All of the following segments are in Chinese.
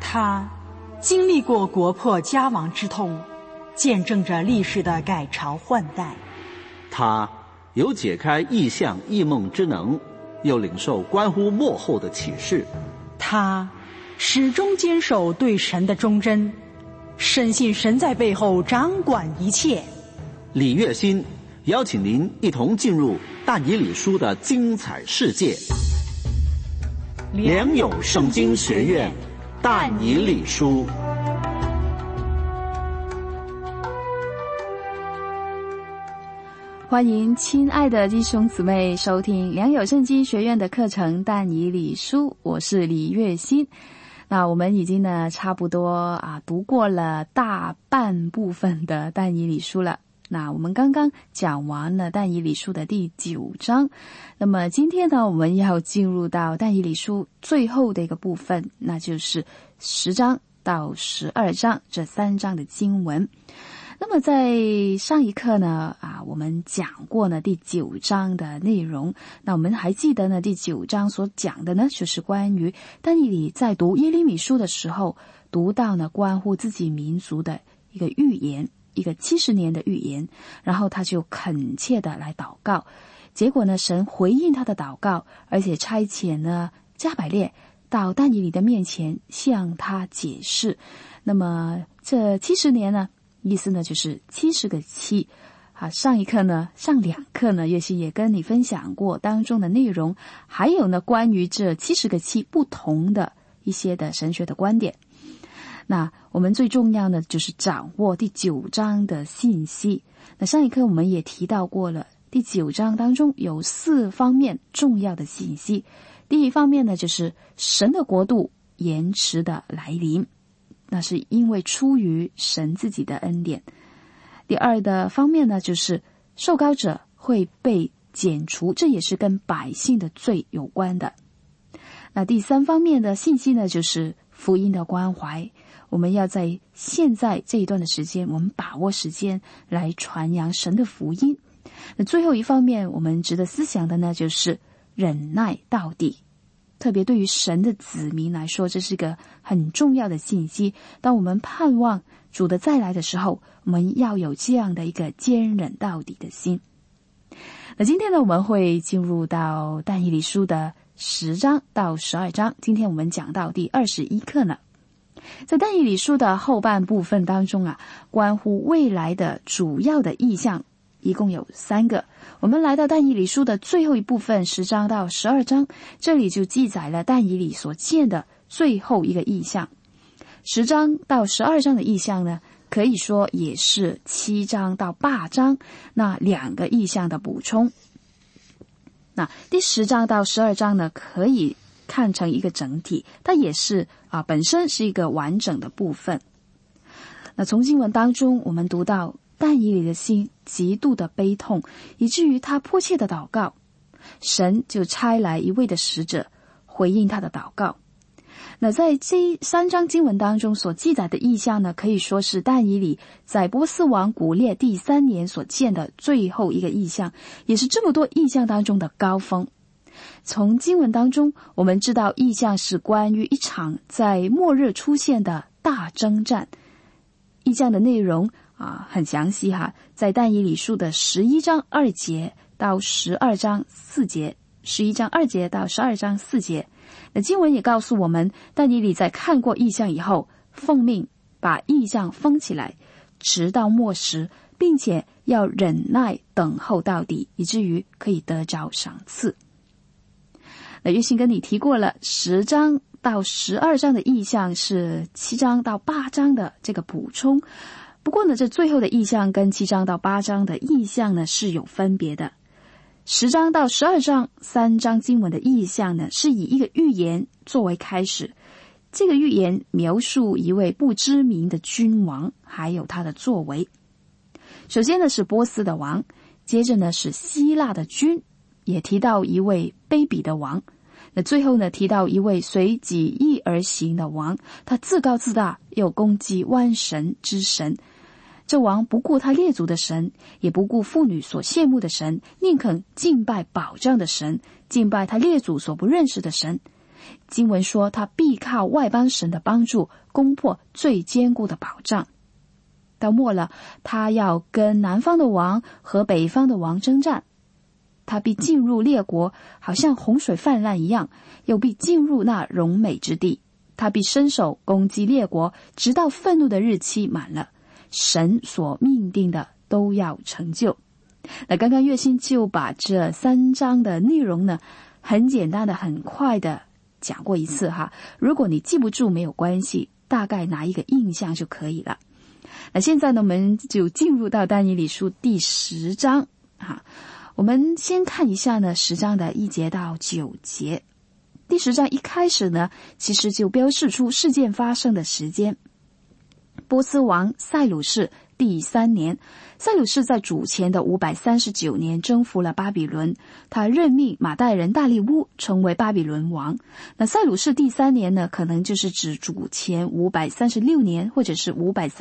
他经历过国破家亡之痛，见证着历史的改朝换代。 他有解开异象异梦之能，又领受关乎末后的启示。 他始终坚守对神的忠贞，深信神在背后掌管一切。 李月新邀请您一同进入但以理书的精彩世界。良友圣经学院但以理书。 欢迎亲爱的弟兄姊妹收听良友圣经学院的课程但以理书，我是李月新。那我们已经呢差不多读过了大半部分的但以理书了。那我们刚刚讲完了但以理书的第9章，那么今天呢我们要进入到但以理书最后的一个部分，那就是10章到12章这3章的经文。那么在上一课呢我们讲过呢第9章的内容。那我们还记得呢第9章所讲的呢就是关于但以理在读耶利米书的时候读到呢关乎自己民族的一个预言，一个70年的预言，然后他就恳切的来祷告，结果呢神回应他的祷告，而且差遣呢加百列到但以理的面前向他解释。那么这70年呢意思呢就是70个7上2课呢月心也跟你分享过当中的内容，还有呢关于这70个7不同的一些的神学的观点。那我们最重要的就是掌握第9章的信息。那上一课我们也提到过了，第9章当中有4方面重要的信息。第一方面呢就是神的国度延迟的来临，那是因为出于神自己的恩典。第二的方面呢就是受膏者会被剪除，这也是跟百姓的罪有关的。那第3方面的信息呢就是福音的关怀，我们要在现在这一段的时间，我们把握时间来传扬神的福音。那最后一方面我们值得思想的呢就是忍耐到底，特别对于神的子民来说，这是个很重要的信息。当我们盼望主的再来的时候，我们要有这样的一个坚忍到底的心。那今天呢我们会进入到但以理书的10章到12章，今天我们讲到第21课呢。在但以理书的后半部分当中关乎未来的主要的意象一共有3个。我们来到但以理书的最后一部分10章到12章，这里就记载了但以理所见的最后一个意象。10章到12章的意象呢，可以说也是7章到8章那2个意象的补充。那第10章到12章呢，可以看成一个整体，它也是本身是一个完整的部分。那从经文当中我们读到但以理的心极度的悲痛，以至于他迫切的祷告，神就差来一位的使者回应他的祷告。那在这3章经文当中所记载的意象呢，可以说是但以理在波斯王古列第3年所见的最后一个意象，也是这么多意象当中的高峰。从经文当中我们知道意象是关于一场在末日出现的大征战。意象的内容很详细在但以理书的11章2节到12章4节，11章2节到12章4节。那经文也告诉我们，但以理在看过意象以后，奉命把意象封起来，直到末时，并且要忍耐等候到底，以至于可以得着赏赐。那月信跟你提过了10章到12章的意象是7章到8章的这个补充。不过呢，这最后的意象跟7章到8章的意象呢是有分别的。10章到12章3章经文的意象呢，是以一个预言作为开始。这个预言描述一位不知名的君王，还有他的作为。首先呢是波斯的王，接着呢是希腊的君，也提到一位卑鄙的王。那最后呢提到一位随己意而行的王，他自高自大，又攻击万神之神。这王不顾他列祖的神，也不顾妇女所羡慕的神，宁肯敬拜保障的神，敬拜他列祖所不认识的神。 经文说他必靠外邦神的帮助攻破最坚固的保障。到末了，他要跟南方的王和北方的王征战，他必进入列国，好像洪水泛滥一样，又必进入那荣美之地。他必伸手攻击列国，直到愤怒的日期满了，神所命定的都要成就。那刚刚月星就把这3章的内容呢，很简单的很快的讲过一次哈。如果你记不住没有关系，大概拿一个印象就可以了。那现在呢，我们就进入到但以理书第10章啊。我们先看一下呢10章的1节到9节。第10章一开始呢，其实就标示出事件发生的时间。波斯王塞鲁士第3年，塞鲁士在主前的539年征服了巴比伦，他任命马代人大利乌成为巴比伦王。那塞鲁士第3年呢，可能就是指主前536年或者是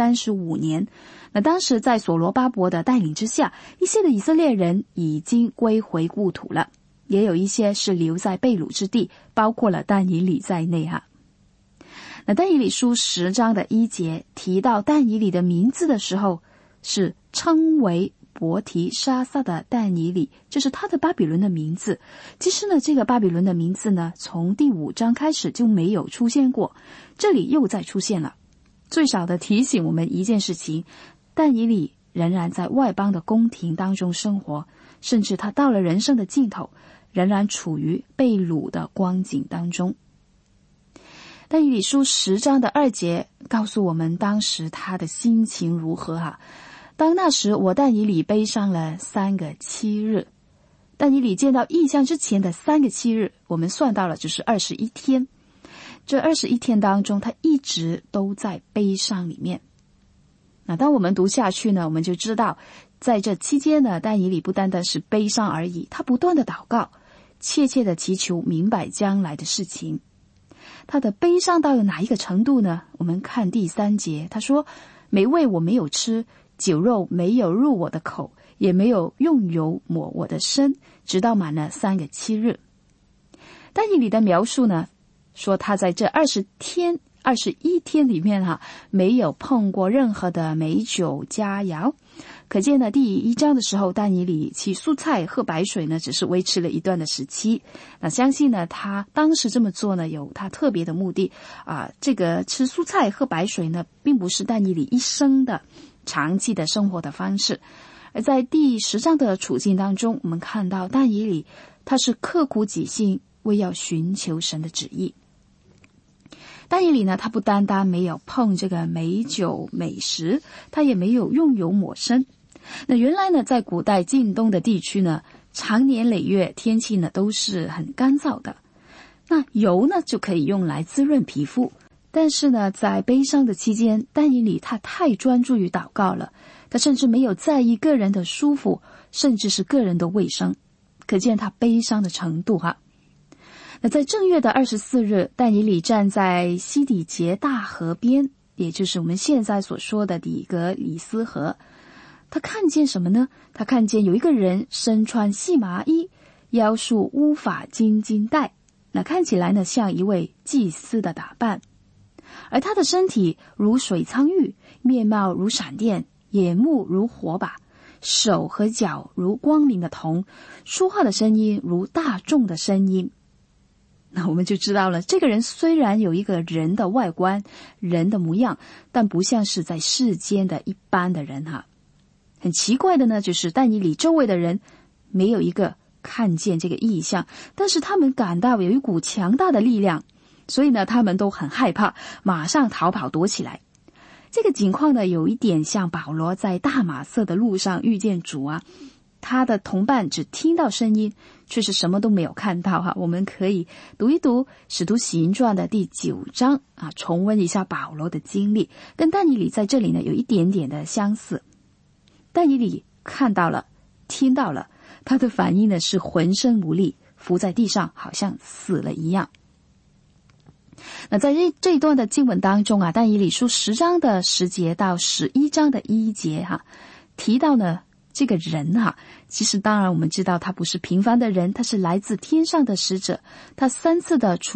535年。那当时在所罗巴伯的带领之下，一些的以色列人已经归回故土了，也有一些是留在被掳之地，包括了但以理在内哈。那但以理书10章的1节提到但以理的名字的时候，是称为伯提沙撒的但以理，这是他的巴比伦的名字。其实呢，这个巴比伦的名字呢，从第5章开始就没有出现过，这里又再出现了，最少的提醒我们一件事情，但以理仍然在外邦的宫廷当中生活，甚至他到了人生的尽头，仍然处于被掳的光景当中。但以理书10章的2节告诉我们当时他的心情如何哈。当那时我但以理悲伤了3个7日。但以理见到异象之前的3个7日，我们算到了就是21天。这21天当中，他一直都在悲伤里面。那当我们读下去呢，我们就知道在这期间呢，但以理不单单是悲伤而已，他不断的祷告，切切的祈求明白将来的事情。他的悲伤到有哪一个程度呢？我们看第3节，他说美味我没有吃，酒肉没有入我的口，也没有用油抹我的身，直到满了3个7日。但以理的描述呢，说他在这21天里面没有碰过任何的美酒佳肴。可见呢，第1章的时候，但以理其蔬菜喝白水呢，只是维持了一段的时期。那相信呢，他当时这么做呢，有他特别的目的这个吃蔬菜喝白水呢，并不是但以理一生的长期的生活的方式。而在第10章的处境当中，我们看到但以理他是刻苦己心，为要寻求神的旨意。但以理呢，他不单单没有碰这个美酒美食，他也没有用油抹身。那原来呢，在古代近东的地区呢，常年累月天气呢都是很干燥的，那油呢就可以用来滋润皮肤。但是呢，在悲伤的期间，但以理他太专注于祷告了，他甚至没有在意个人的舒服，甚至是个人的卫生，可见他悲伤的程度哈。那在正月的24日，但以理站在西底结大河边，也就是我们现在所说的底格里斯河。他看见什么呢？他看见有一个人身穿细麻衣，腰束乌发金金带，那看起来呢像一位祭司的打扮。而他的身体如水苍玉，面貌如闪电，眼目如火把，手和脚如光明的铜，说话的声音如大众的声音。那我们就知道了，这个人虽然有一个人的外观，人的模样，但不像是在世间的一般的人哈。很奇怪的呢，就是但以理周围的人没有一个看见这个异象，但是他们感到有一股强大的力量，所以呢，他们都很害怕，马上逃跑躲起来。这个情况呢，有一点像保罗在大马色的路上遇见主啊，他的同伴只听到声音，却是什么都没有看到哈。我们可以读一读《使徒行传》的第9章啊，重温一下保罗的经历，跟但以理在这里呢有一点点的相似。但以理看到了，听到了，他的反应呢是浑身无力，伏在地上，好像死了一样。那在这一段的经文当中啊，但以理书10章的10节到11章的1节哈，提到呢这个人哈，其实当然我们知道他不是平凡的人，他是来自天上的使者，他3次的出没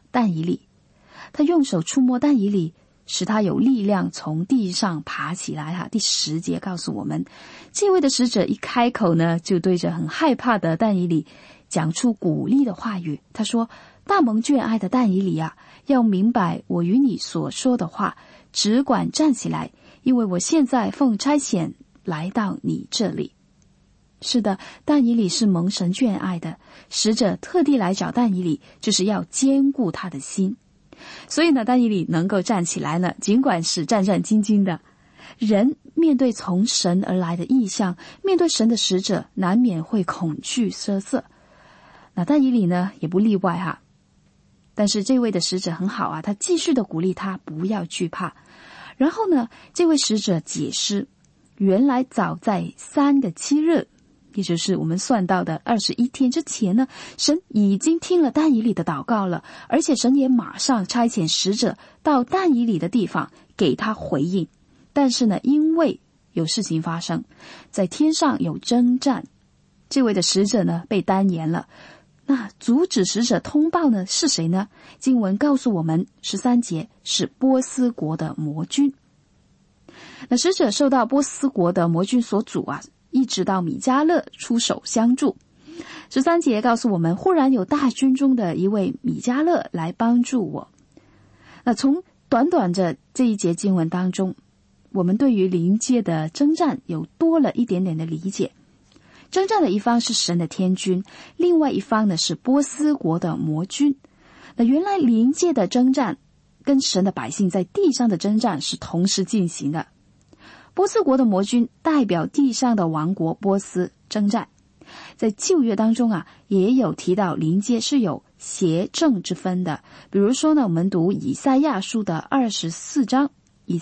但以理，他用手触摸但以理，使他有力量从地上爬起来。第10节告诉我们，这位的使者一开口呢，就对着很害怕的但以理讲出鼓励的话语。他说，大蒙眷爱的但以理啊，要明白我与你所说的话，只管站起来，因为我现在奉差遣来到你这里。是的，但以理是蒙神眷爱的，使者特地来找但以理，就是要坚固他的心。所以呢，但以理能够站起来呢，尽管是战战兢兢的。人面对从神而来的异象，面对神的使者，难免会恐惧瑟瑟。那但以理呢，也不例外但是这位的使者很好他继续的鼓励他不要惧怕。然后呢，这位使者解释，原来早在3个7日，也就是我们算到的21天之前呢，神已经听了但以理的祷告了，而且神也马上差遣使者到但以理的地方给他回应。但是呢，因为有事情发生，在天上有征战，这位的使者呢被耽延了。那阻止使者通报呢是谁呢？经文告诉我们13节是波斯国的魔军。那使者受到波斯国的魔军所阻一直到米迦勒出手相助。13节告诉我们，忽然有大军中的一位米迦勒来帮助我。那从短短的这一节经文当中，我们对于灵界的征战有多了一点点的理解。征战的一方是神的天军，另外一方呢是波斯国的魔军。那原来灵界的征战跟神的百姓在地上的征战是同时进行的。波斯国的魔军代表地上的王国波斯征战。在旧约当中也有提到灵界是有邪正之分的。比如说呢，我们读以赛亚书的24章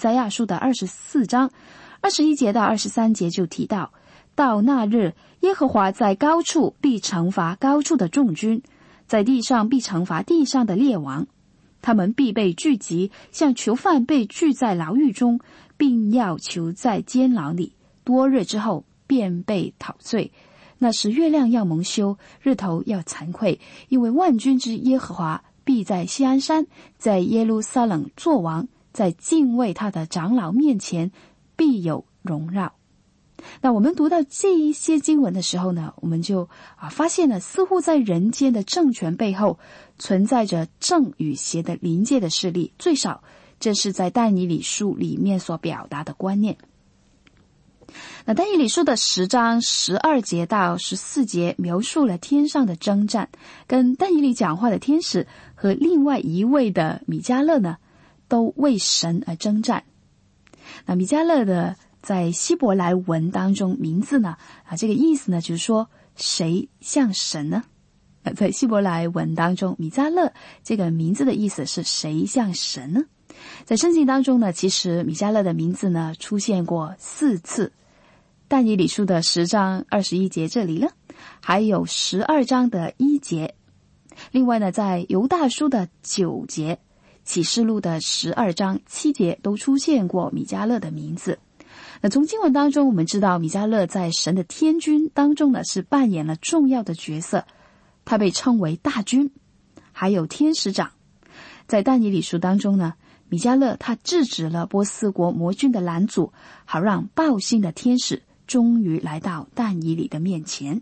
21节到23节就提到，到那日，耶和华在高处必惩罚高处的众军，在地上必惩罚地上的列王，他们必被聚集，像囚犯被聚在牢狱中，并要囚在监牢里，多日之后便被讨罪。那时月亮要蒙羞，日头要惭愧，因为万军之耶和华必在锡安山，在耶路撒冷作王，在敬畏他的长老面前必有荣耀。那我们读到这一些经文的时候呢，我们就发现了，似乎在人间的政权背后存在着正与邪的灵界的势力，最少这是在但以理书里面所表达的观念。那但以理书的10章12节到14节描述了天上的征战，跟但以理讲话的天使和另外一位的米迦勒呢，都为神而征战。那米迦勒的在希伯来文当中名字呢这个意思呢就是说谁像神呢？在希伯来文当中，米迦勒这个名字的意思是谁像神呢？在圣经当中呢，其实米迦勒的名字呢出现过4次。但以理书的10章21节这里呢，还有12章的1节。另外呢，在犹大书的9节，启示录的12章7节都出现过米迦勒的名字。那从经文当中我们知道，米迦勒在神的天军当中呢是扮演了重要的角色，他被称为大军，还有天使长。在但以理书当中呢，米迦勒他制止了波斯国魔军的拦阻，好让报信的天使终于来到但以理的面前。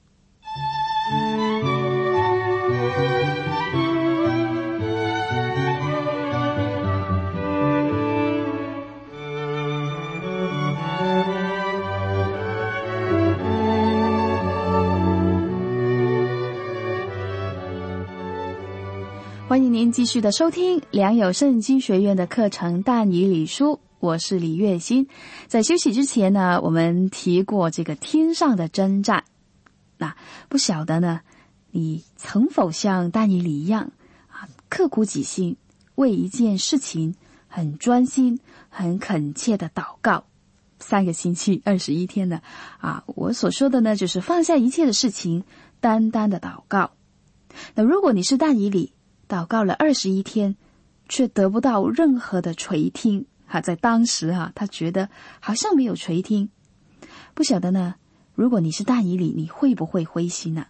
欢迎您继续的收听良友圣经学院的课程但以理书，我是李月欣。在休息之前呢，我们提过这个天上的征战。那不晓得呢，你曾否像但以理一样刻苦己心，为一件事情很专心很恳切的祷告3个星期21天的我所说的呢，就是放下一切的事情，单单的祷告。那如果你是但以理，祷告了21天却得不到任何的垂听在当时他觉得好像没有垂听。不晓得呢，如果你是但以理，你会不会灰心呢？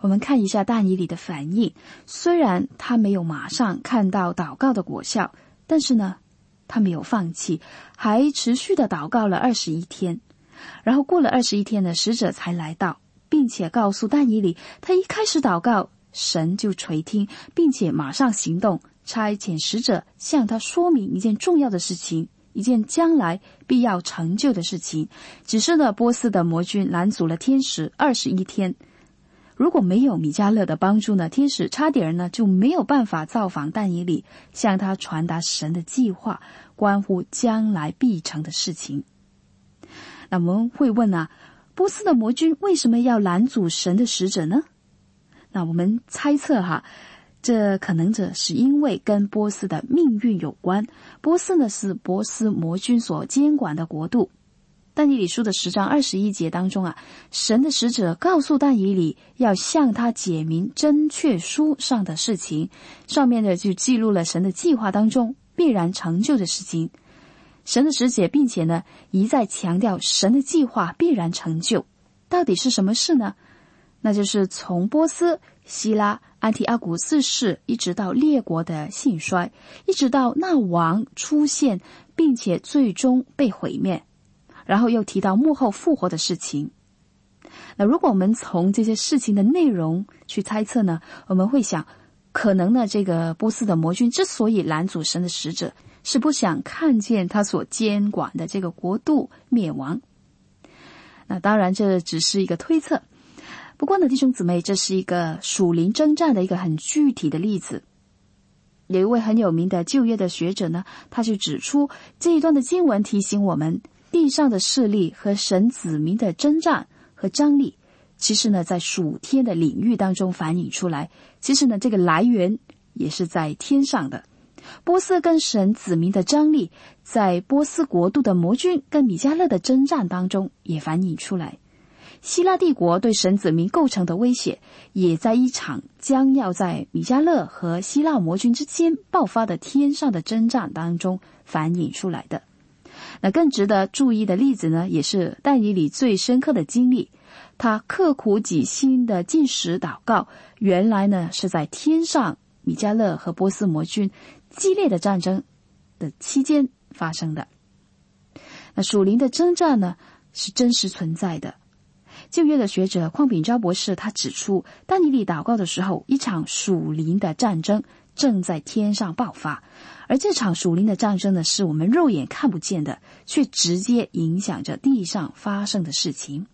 我们看一下但以理的反应，虽然他没有马上看到祷告的果效，但是呢，他没有放弃，还持续的祷告了21天。然后过了21天呢，使者才来到，并且告诉但以理，他一开始祷告，神就垂听，并且马上行动，差遣使者向他说明一件重要的事情，一件将来必要成就的事情。只是呢，波斯的魔军拦阻了天使21天。如果没有米迦勒的帮助呢，天使差点呢就没有办法造访但以理，向他传达神的计划，关乎将来必成的事情。那我们会问啊，波斯的魔军为什么要拦阻神的使者呢？那我们猜测这可能是因为跟波斯的命运有关。波斯呢是波斯魔军所监管的国度。但以理书的10章21节当中神的使者告诉但以理要向他解明真确书上的事情，上面呢就记录了神的计划当中必然成就的事情。神的使者并且呢一再强调神的计划必然成就。到底是什么事呢？那就是从波斯、希拉、安提阿古四世，一直到列国的兴衰，一直到那王出现并且最终被毁灭，然后又提到幕后复活的事情。那如果我们从这些事情的内容去猜测呢，我们会想，可能呢这个波斯的魔军之所以拦阻神的使者，是不想看见他所监管的这个国度灭亡。那当然这只是一个推测，不过呢，弟兄姊妹，这是一个属灵征战的一个很具体的例子。有一位很有名的旧约的学者呢，他就指出这一段的经文提醒我们，地上的势力和神子民的征战和张力，其实呢在属天的领域当中反映出来，其实呢这个来源也是在天上的。波斯跟神子民的张力，在波斯国度的魔军跟米迦勒的征战当中也反映出来。希腊帝国对神子民构成的威胁，也在一场将要在米迦勒和希腊魔军之间爆发的天上的征战当中反映出来的。那更值得注意的例子呢，也是但以理最深刻的经历。他刻苦己心的禁食祷告，原来呢是在天上米迦勒和波斯魔军激烈的战争的期间发生的。那属灵的征战呢是真实存在的。旧约的学者邝炳昭博士他指出，但以理祷告的时候，一场属灵的战争正在天上爆发，而这场属灵的战争呢，是我们肉眼看不见的，却直接影响着地上发生的事情。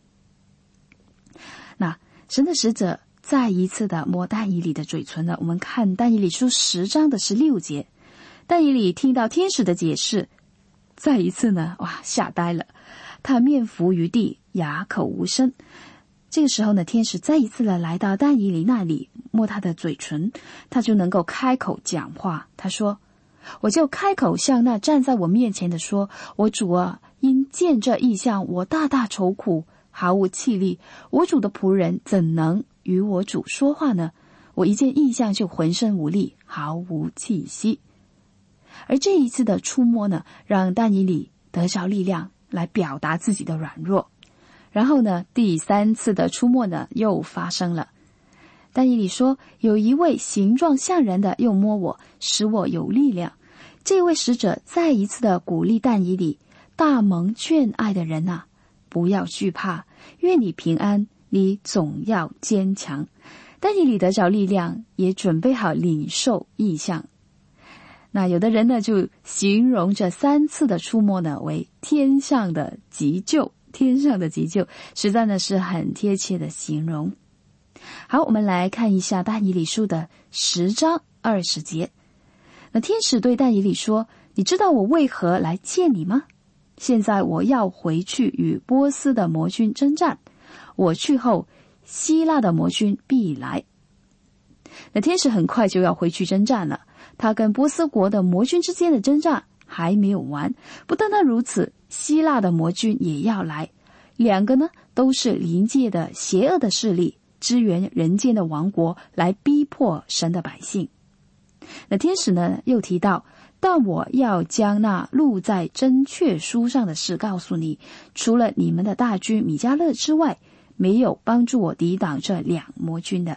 那神的使者再一次的摸但以理的嘴唇呢，我们看但以理书10章的16节，但以理听到天使的解释，再一次呢，吓呆了，他面伏于地，哑口无声。这个时候呢，天使再一次的来到但以理那里，摸他的嘴唇，他就能够开口讲话。他说，我就开口向那站在我面前的说，我主啊，因见这异象，我大大愁苦，毫无气力，我主的仆人怎能与我主说话呢？我一见异象就浑身无力，毫无气息。而这一次的触摸呢，让但以理得着力量来表达自己的软弱。然后呢，第3次的触摸呢又发生了。但以理说，有一位形状像人的又摸我，使我有力量。这位使者再一次的鼓励但以理，大蒙眷爱的人啊，不要惧怕，愿你平安，你总要坚强。但以理得着力量，也准备好领受异象。那有的人呢就形容这3次的触摸呢为天上的急救，天上的急救，实在呢是很贴切的形容。好，我们来看一下但以理书的10章20节。那天使对但以理说，你知道我为何来见你吗？现在我要回去与波斯的魔军征战，我去后，希腊的魔军必来。那天使很快就要回去征战了，他跟波斯国的魔军之间的征战还没有完。不单单如此，希腊的魔军也要来，两个呢都是临界的邪恶的势力，支援人间的王国，来逼迫神的百姓。那天使呢又提到，但我要将那录在真确书上的事告诉你，除了你们的大军米迦勒之外，没有帮助我抵挡这2魔军的。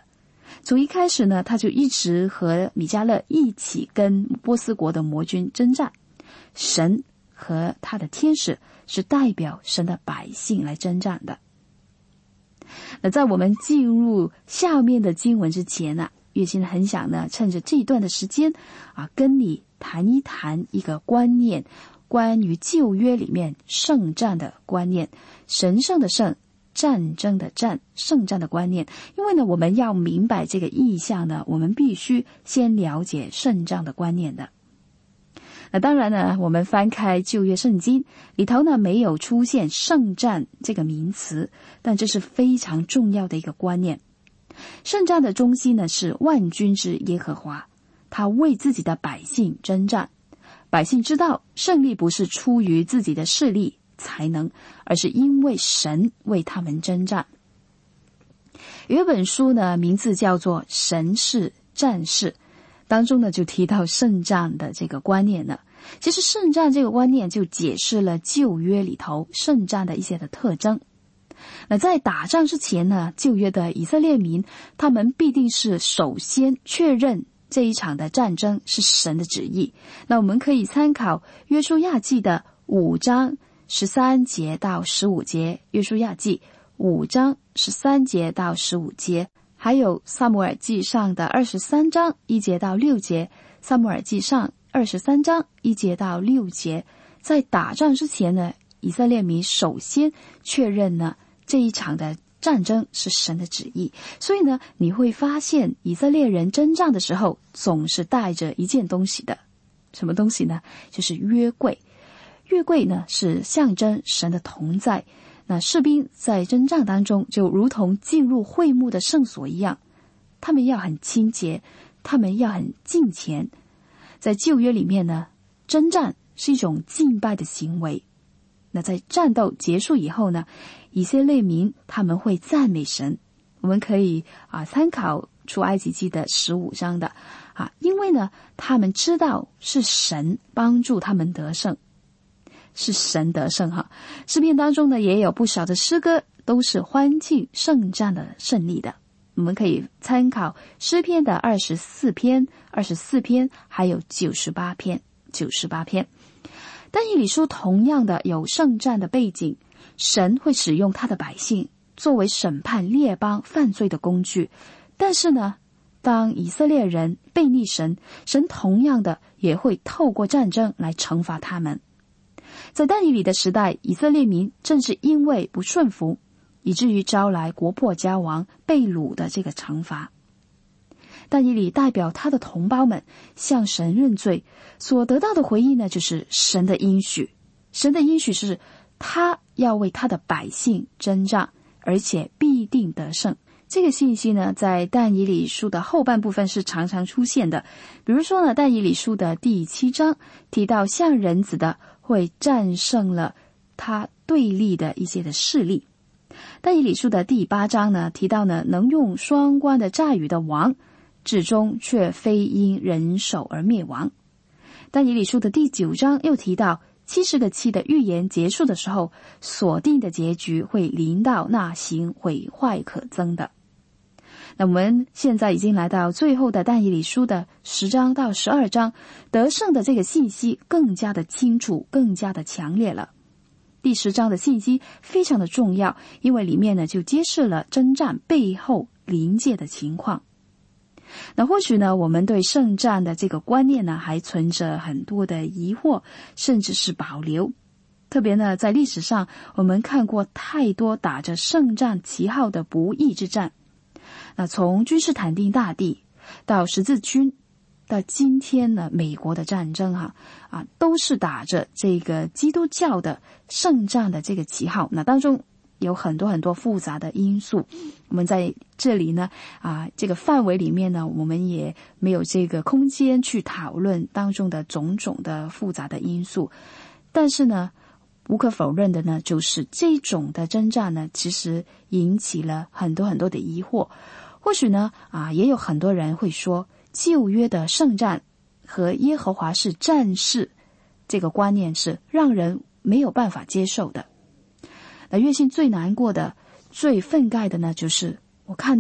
从一开始呢，他就一直和米迦勒一起跟波斯国的魔军征战。神和他的天使是代表神的百姓来征战的。那在我们进入下面的经文之前呢，月心很想呢，趁着这一段的时间跟你谈一谈一个观念，关于旧约里面圣战的观念，神圣的圣，战争的战，圣战的观念。因为呢，我们要明白这个意象呢，我们必须先了解圣战的观念的。那当然呢，我们翻开旧约圣经里头呢，没有出现圣战这个名词，但这是非常重要的一个观念。圣战的中心呢是万军之耶和华，他为自己的百姓征战。百姓知道胜利不是出于自己的势力才能，而是因为神为他们征战。有一本书呢，名字叫做《神是战士》，当中呢就提到圣战的这个观念呢。其实圣战这个观念就解释了旧约里头圣战的一些的特征。那在打仗之前呢，旧约的以色列民他们必定是首先确认这一场的战争是神的旨意。那我们可以参考约书亚记的5章13节到15节，约书亚记5章13节到15节，还有撒母耳记上的23章1节到6节，撒母耳记上23章1节到6节。在打仗之前呢，以色列民首先确认呢这一场的战争是神的旨意。所以呢，你会发现以色列人征战的时候总是带着一件东西的。什么东西呢？就是约柜。约柜呢是象征神的同在。那士兵在征战当中就如同进入会幕的圣所一样，他们要很清洁，他们要很敬虔。在旧约里面呢，征战是一种敬拜的行为。那在战斗结束以后呢，以色列民他们会赞美神。我们可以参考出埃及记的15章的因为呢，他们知道是神帮助他们得胜，是神得胜诗篇当中呢也有不少的诗歌都是欢庆圣战的胜利的。我们可以参考诗篇的24篇还有98篇。但以理书同样的有圣战的背景，神会使用他的百姓作为审判列邦犯罪的工具。但是呢，当以色列人背逆神，神同样的也会透过战争来惩罚他们。在但以理的时代，以色列民正是因为不顺服，以至于招来国破家亡被掳的这个惩罚。但以理代表他的同胞们向神认罪，所得到的回应呢，就是神的应许。神的应许是他要为他的百姓征战，而且必定得胜。这个信息呢，在但以理书的后半部分是常常出现的。比如说呢，但以理书的第7章提到像人子的会战胜了他对立的一些的势力。但以理书的第8章呢，提到呢能用双关的诈语的王，至终却非因人手而灭亡。但以理书的第9章又提到70个期的预言结束的时候，所定的结局会临到那行毁坏可憎的。那我们现在已经来到最后的但以理书的10章到12章，得胜的这个信息更加的清楚，更加的强烈了。第10章的信息非常的重要，因为里面呢就揭示了征战背后临界的情况。那或许呢，我们对圣战的这个观念呢还存着很多的疑惑，甚至是保留。特别呢，在历史上我们看过太多打着圣战旗号的不义之战。那从君士坦丁大帝到十字军，到今天呢美国的战争都是打着这个基督教的圣战的这个旗号。那当中有很多很多复杂的因素，我们在这里呢这个范围里面呢，我们也没有这个空间去讨论当中的种种的复杂的因素。但是呢，无可否认的呢，就是这种的征战呢，其实引起了很多很多的疑惑。或许呢也有很多人会说，旧约的圣战和耶和华是战士这个观念是让人没有办法接受的。那月信最难过的、最愤慨的呢，就是我看到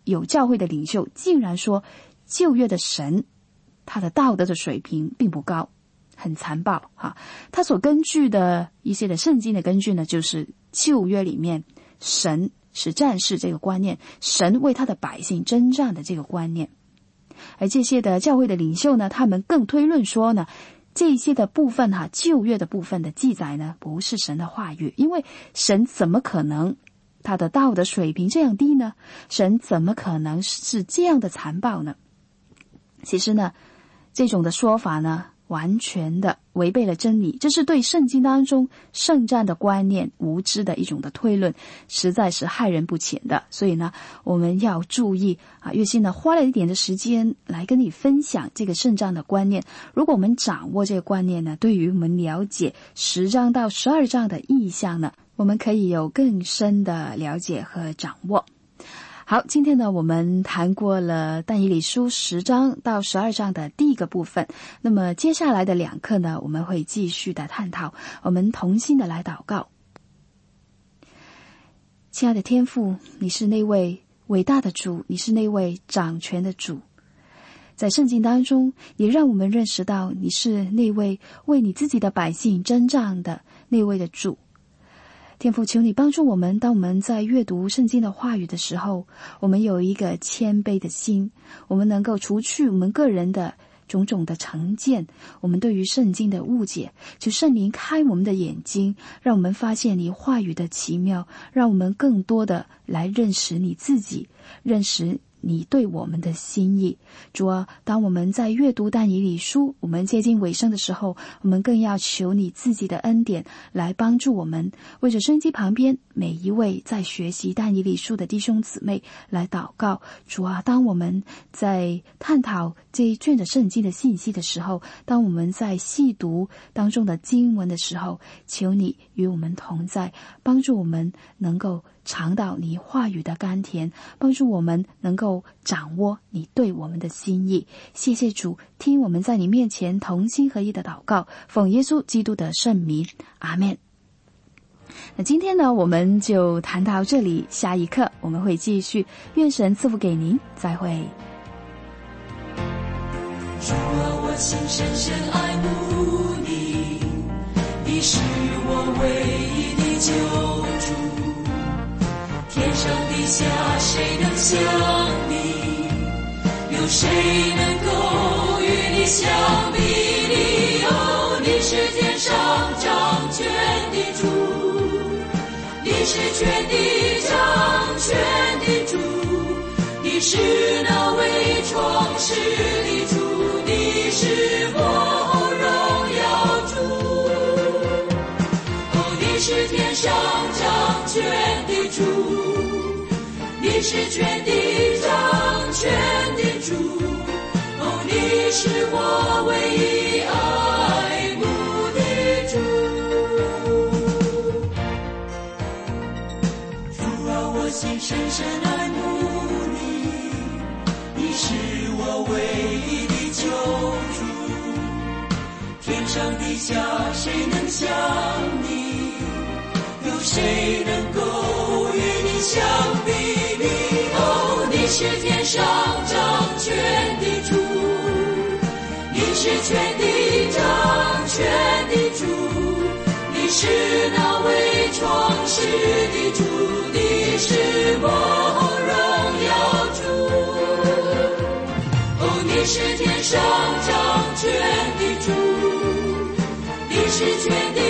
有教会的领袖竟然说旧约的神他的道德的水平并不高，很残暴哈。他所根据的一些的圣经的根据呢，就是旧约里面神是战士这个观念，神为他的百姓征战的这个观念。而这些的教会的领袖呢，他们更推论说呢，这些的部分旧约的部分的记载呢，不是神的话语，因为神怎么可能他的道德水平这样低呢？神怎么可能是这样的残暴呢？其实呢，这种的说法呢，完全的违背了真理，这是对圣经当中圣战的观念无知的一种的推论，实在是害人不浅的。所以呢，我们要注意月心呢花了一点的时间来跟你分享这个圣战的观念。如果我们掌握这个观念呢，对于我们了解10章到12章的意象呢，我们可以有更深的了解和掌握。好，今天呢我们谈过了但以理书10章到12章的第一个部分，那么接下来的2课呢，我们会继续的探讨，我们同心的来祷告。亲爱的天父，你是那位伟大的主，你是那位掌权的主，在圣经当中也让我们认识到你是那位为你自己的百姓征战的那位的主。天父，求你帮助我们，当我们在阅读圣经的话语的时候，我们有一个谦卑的心，我们能够除去我们个人的种种的成见，我们对于圣经的误解，求圣灵开我们的眼睛，让我们发现你话语的奇妙，让我们更多的来认识你自己，认识你对我们的心意。主啊，当我们在阅读但以理书，我们接近尾声的时候，我们更要求你自己的恩典来帮助我们，为着收音机旁边每一位在学习但以理书的弟兄姊妹来祷告。主啊，当我们在探讨这一卷的圣经的信息的时候，当我们在细读当中的经文的时候，求你与我们同在，帮助我们能够尝到你话语的甘甜，帮助我们能够掌握你对我们的心意。谢谢主，听我们在你面前同心合一的祷告，奉耶稣基督的圣名，阿们。那今天呢，我们就谈到这里，下一课我们会继续，愿神赐福给您，再会。 主啊，我心深深爱慕你，你是我唯一的救主，天上地下谁能像你，有谁能够与你相比拟？哦，你是天上掌权的主，你是全地掌权的主，你是那为创世的主，你是我荣耀主。哦，你是天上掌权的主，你是全地掌权的主，哦，你是我唯一爱慕的主。主啊，我心深深爱慕你，你是我唯一的救主，天上地下谁能像你，有谁能够与你相比拟？哦，你是天上掌权的主，你是全地掌权的主，你是那为创世的主，你是我荣耀主。哦，你是天上掌权的主，你是全地